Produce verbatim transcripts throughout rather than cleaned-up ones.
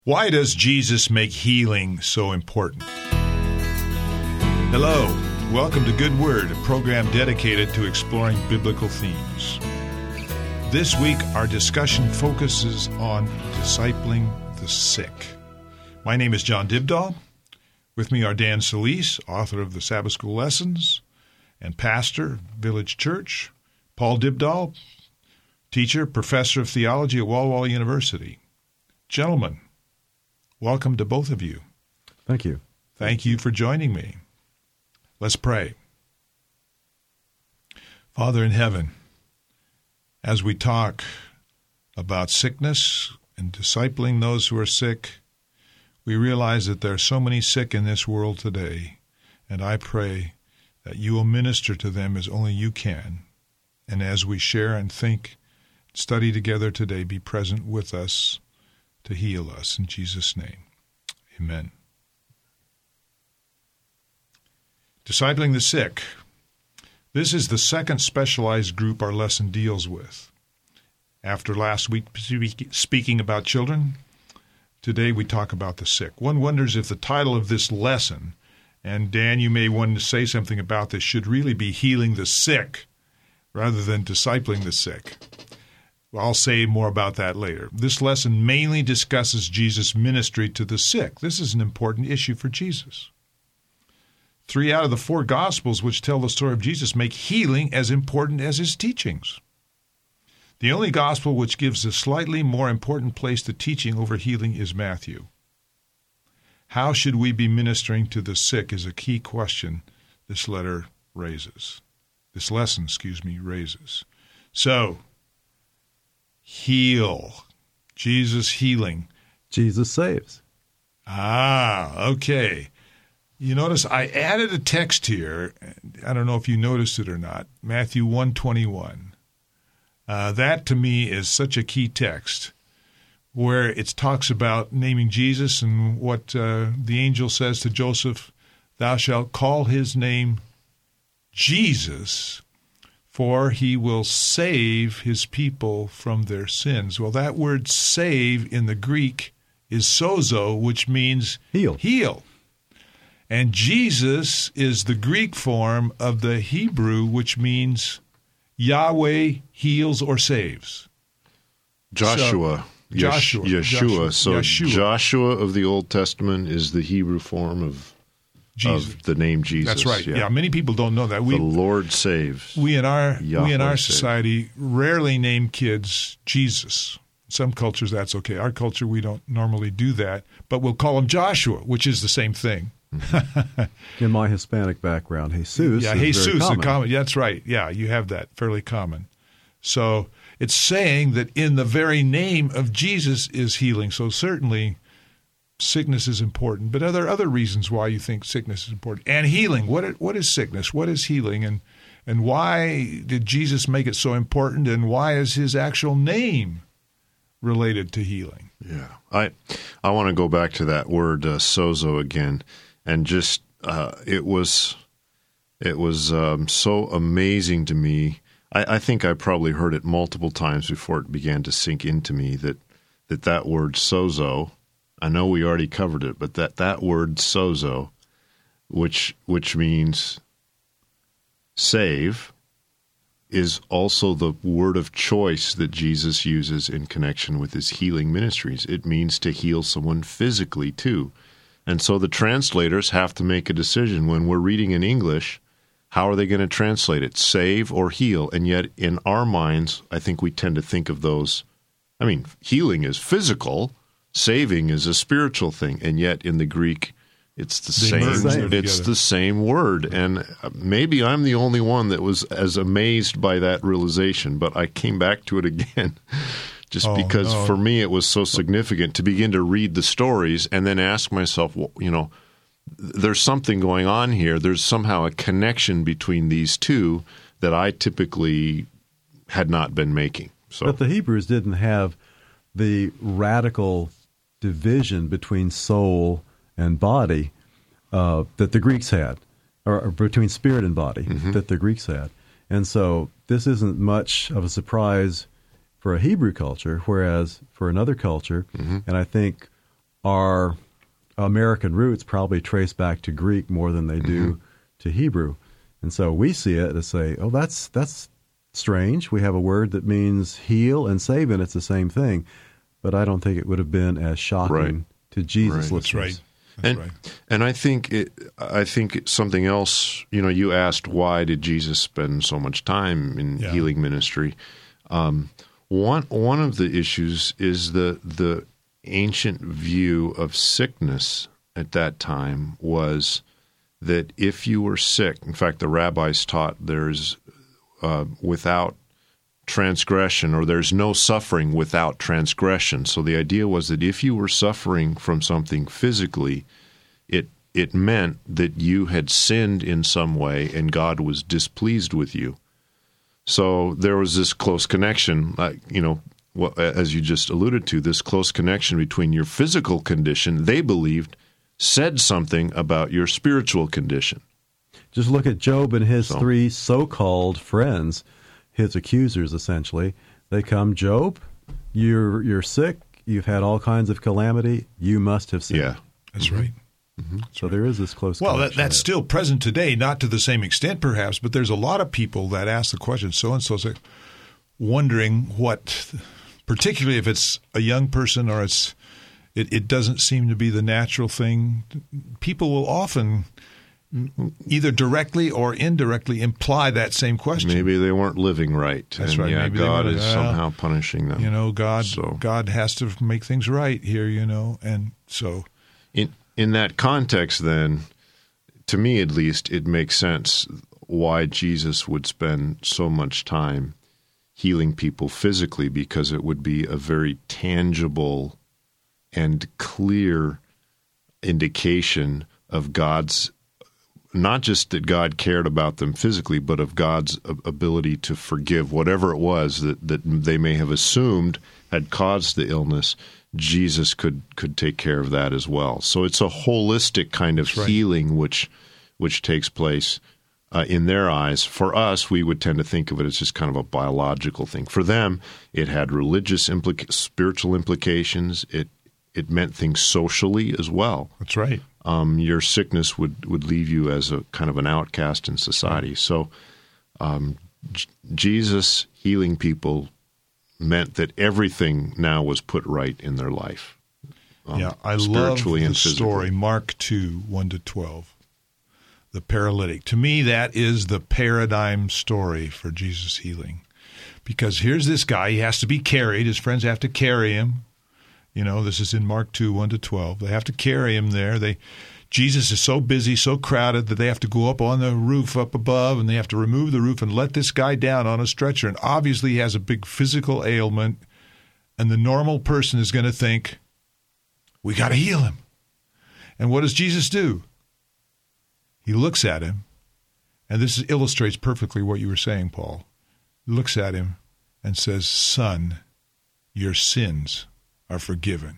Why does Jesus make healing so important? Hello, welcome to Good Word, a program dedicated to exploring biblical themes. This week, our discussion focuses on discipling the sick. My name is John Dibdahl. With me are Dan Solis, author of the Sabbath School Lessons, and pastor, Village Church, Paul Dibdahl, teacher, professor of theology at Walla Walla University. Gentlemen, welcome to both of you. Thank you. Thank you for joining me. Let's pray. Father in heaven, as we talk about sickness and discipling those who are sick, we realize that there are so many sick in this world today, and I pray that you will minister to them as only you can. And as we share and think, study together today, be present with us to heal us. In Jesus' name, amen. Discipling the sick. This is the second specialized group our lesson deals with. After last week speaking about children, today we talk about the sick. One wonders if the title of this lesson, and Dan, you may want to say something about this, should really be healing the sick rather than discipling the sick. I'll say more about that later. This lesson mainly discusses Jesus' ministry to the sick. This is an important issue for Jesus. Three out of the four Gospels which tell the story of Jesus make healing as important as his teachings. The only Gospel which gives a slightly more important place to teaching over healing is Matthew. How should we be ministering to the sick is a key question this letter raises. This lesson, excuse me, raises. So, heal. Jesus healing. Jesus saves. Ah, okay. You notice I added a text here. I don't know if you noticed it or not. Matthew one twenty-one. Uh, that to me is such a key text where it talks about naming Jesus and what uh, the angel says to Joseph, thou shalt call his name Jesus, for he will save his people from their sins. Well, that word save in the Greek is sozo, which means heal. Heal. And Jesus is the Greek form of the Hebrew, which means Yahweh heals or saves. Joshua. So, Joshua. Yeshua. Joshua. So Yeshua. Joshua of the Old Testament is the Hebrew form of, of the name Jesus. That's right. Yeah. yeah, many people don't know that. We, the Lord saves. We in our Yahweh we in our saves. society rarely name kids Jesus. Some cultures that's okay. Our culture we don't normally do that, but we'll call him Joshua, which is the same thing. In my Hispanic background, Jesus yeah, is Jesus very common. is common. Yeah, that's right. Yeah, you have that fairly common. So it's saying that in the very name of Jesus is healing. So certainly sickness is important. But are there other reasons why you think sickness is important? And healing. What what is sickness? What is healing? And and why did Jesus make it so important? And why is his actual name related to healing? Yeah, I I want to go back to that word uh, sozo again, and just uh, it was it was um, so amazing to me. I, I think I probably heard it multiple times before it began to sink into me that that that word sozo. I know we already covered it, but that, that word sozo, which which means save, is also the word of choice that Jesus uses in connection with his healing ministries. It means to heal someone physically too. And so the translators have to make a decision when we're reading in English, how are they going to translate it, save or heal? And yet in our minds, I think we tend to think of those, I mean, healing is physical, saving is a spiritual thing, and yet in the Greek, it's the They merge same. them It's together. the same word, and maybe I'm the only one that was as amazed by that realization. But I came back to it again, just Oh, because no. for me it was so significant to begin to read the stories and then ask myself, well, you know, there's something going on here. There's somehow a connection between these two that I typically had not been making. So, But the Hebrews didn't have the radical division between soul and body uh, that the Greeks had, or, or between spirit and body Mhm. that the Greeks had. And so this isn't much of a surprise for a Hebrew culture, whereas for another culture, Mhm. and I think our American roots probably trace back to Greek more than they do mm-hmm. to Hebrew. And so we see it and say, oh, that's that's strange. We have a word that means heal and save, and it's the same thing. But I don't think it would have been as shocking right. to Jesus' right. That's right. That's and, right. And I think it, I think something else, you know, you asked why did Jesus spend so much time in yeah. healing ministry? Um, one one of the issues is the the ancient view of sickness at that time was that if you were sick, in fact, the rabbis taught there's uh, without transgression, or there's no suffering without transgression. So the idea was that if you were suffering from something physically, it it meant that you had sinned in some way and God was displeased with you. So there was this close connection, like, you know, well, as you just alluded to, this close connection between your physical condition, they believed, said something about your spiritual condition. Just look at Job and his so. three so-called friends, his accusers, essentially. They come, Job, you're you're sick, you've had all kinds of calamity, you must have sinned. Yeah, that's mm-hmm. right. Mm-hmm. So there is this close well, connection. Well, that, that's still present today, not to the same extent perhaps, but there's a lot of people that ask the question, so-and-so's like, wondering what, particularly if it's a young person or it's it, it doesn't seem to be the natural thing. People will often either directly or indirectly imply that same question. Maybe they weren't living right. That's and right. Yeah, Maybe God they is uh, somehow punishing them. You know, God so. God has to make things right here, you know, and so. In, in that context, then, to me at least, it makes sense why Jesus would spend so much time healing people physically, because it would be a very tangible and clear indication of God's, not just that God cared about them physically, but of God's ability to forgive whatever it was that, that they may have assumed had caused the illness. Jesus could could take care of that as well. So it's a holistic kind of right. healing which which takes place uh, in their eyes. For us, we would tend to think of it as just kind of a biological thing. For them, it had religious, implica- spiritual implications. It it meant things socially as well. That's right. Um, your sickness would, would leave you as a kind of an outcast in society. So um, J- Jesus healing people meant that everything now was put right in their life. Um, yeah, I love the story, Mark two, one to twelve, the paralytic. To me, that is the paradigm story for Jesus healing. Because here's this guy, he has to be carried. His friends have to carry him. You know, this is in Mark two, one to twelve. They have to carry him there. They, Jesus is so busy, so crowded that they have to go up on the roof up above, and they have to remove the roof and let this guy down on a stretcher. And obviously he has a big physical ailment, and the normal person is going to think, we got to heal him. And what does Jesus do? He looks at him, and this illustrates perfectly what you were saying, Paul. He looks at him and says, son, your sins are forgiven.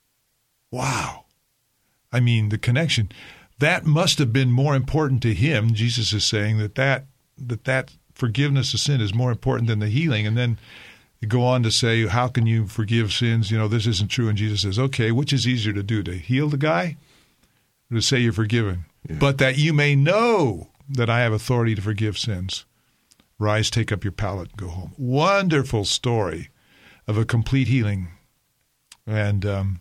Wow. I mean, the connection, that must have been more important to him. Jesus is saying that that, that, that forgiveness of sin is more important than the healing. And then you go on to say, how can you forgive sins? You know, this isn't true. And Jesus says, okay, which is easier to do, to heal the guy or to say you're forgiven? Yeah. But that you may know that I have authority to forgive sins. Rise, take up your pallet, and go home. Wonderful story of a complete healing. And um,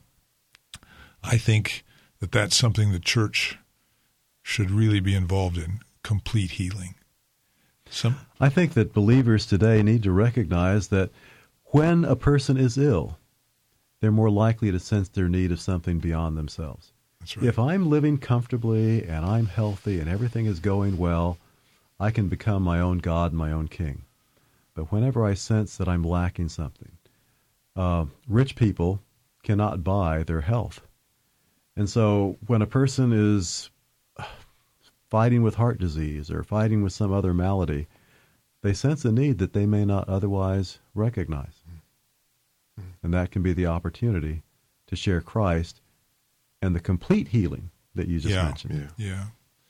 I think that that's something the church should really be involved in, complete healing. Some... I think that believers today need to recognize that when a person is ill, they're more likely to sense their need of something beyond themselves. That's right. If I'm living comfortably and I'm healthy and everything is going well, I can become my own God and my own king. But whenever I sense that I'm lacking something, uh, rich people cannot buy their health. And so when a person is fighting with heart disease or fighting with some other malady, they sense a need that they may not otherwise recognize. And that can be the opportunity to share Christ and the complete healing that you just yeah, mentioned. Yeah.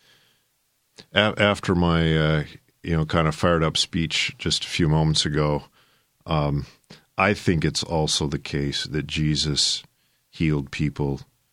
yeah. A- after my, uh, you know, kind of fired up speech just a few moments ago, um, I think it's also the case that Jesus healed people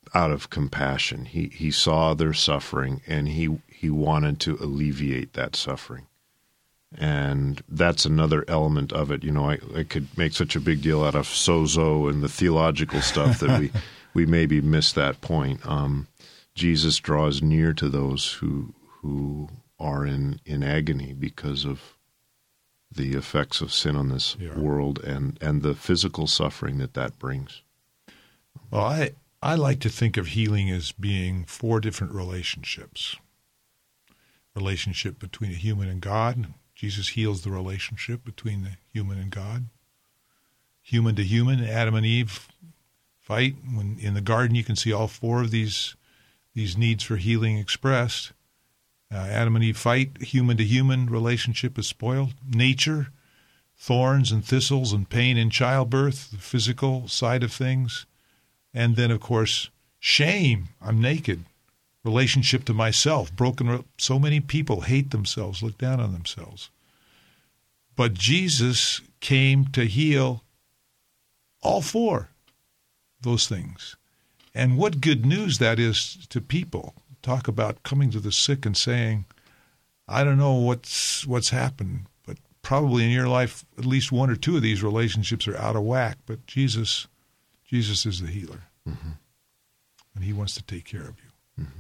out of compassion. He he saw their suffering, and he he wanted to alleviate that suffering. And that's another element of it. You know, I, I could make such a big deal out of sozo and the theological stuff that we, we maybe miss that point. Um, Jesus draws near to those who who are in, in agony because of the effects of sin on this yeah. world and, and the physical suffering that that brings. Well, I, I like to think of healing as being four different relationships. Relationship between a human and God. Jesus heals the relationship between the human and God. Human to human, Adam and Eve fight. When in the garden, you can see all four of these these needs for healing expressed. Uh, Adam and Eve fight. Human to human relationship is spoiled. Nature, thorns and thistles and pain in childbirth, the physical side of things. And then, of course, shame. I'm naked. Relationship to myself, broken. So many people hate themselves, look down on themselves. But Jesus came to heal all four those things. And what good news that is to people. Talk about coming to the sick and saying, I don't know what's what's happened, but probably in your life at least one or two of these relationships are out of whack, but Jesus, Jesus is the healer. Mm-hmm. And he wants to take care of you. Mm-hmm.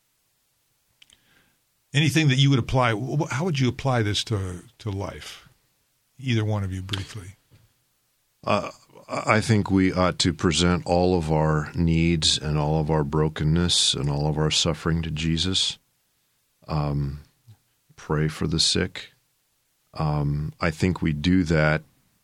Anything that you would apply, how would you apply this to to life? Either one of you briefly. Uh, I think we ought to present all of our needs and all of our brokenness and all of our suffering to Jesus. Um, pray for the sick. Um, I think we do that.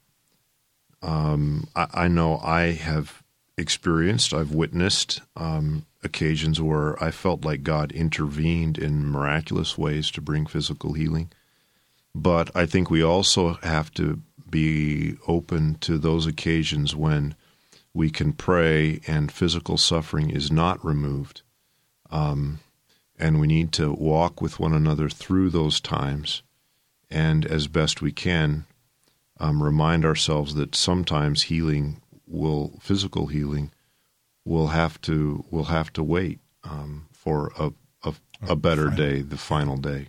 Um, I, I know I have experienced, I've witnessed um, occasions where I felt like God intervened in miraculous ways to bring physical healing. But I think we also have to be open to those occasions when we can pray and physical suffering is not removed. Um, and we need to walk with one another through those times and, as best we can, um, remind ourselves that sometimes healing will, physical healing, will have to will have to wait um, for a a, a better day, the final day.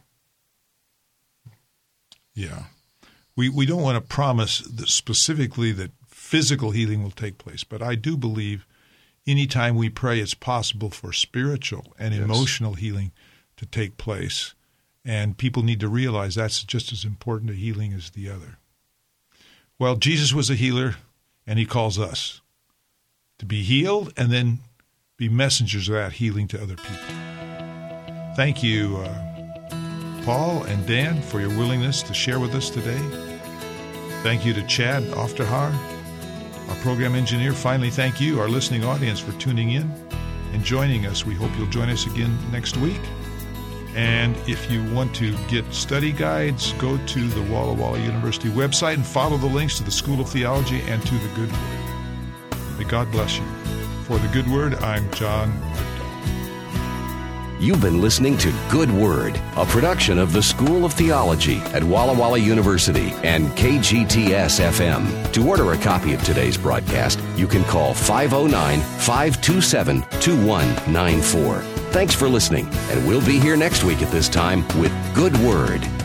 Yeah. We we don't want to promise that specifically that physical healing will take place, but I do believe anytime we pray, it's possible for spiritual and yes. emotional healing to take place. And people need to realize that's just as important a healing as the other. Well, Jesus was a healer, and he calls us to be healed and then be messengers of that healing to other people. Thank you, uh, Paul and Dan, for your willingness to share with us today. Thank you to Chad Ofterhaar, our program engineer. Finally, thank you, our listening audience, for tuning in and joining us. We hope you'll join us again next week. And if you want to get study guides, go to the Walla Walla University website and follow the links to the School of Theology and to the Good Word. May God bless you. For the Good Word, I'm John Rickdahl. You've been listening to Good Word, a production of the School of Theology at Walla Walla University and K G T S F M. To order a copy of today's broadcast, you can call five oh nine, five two seven, two one nine four. Thanks for listening, and we'll be here next week at this time with Good Word.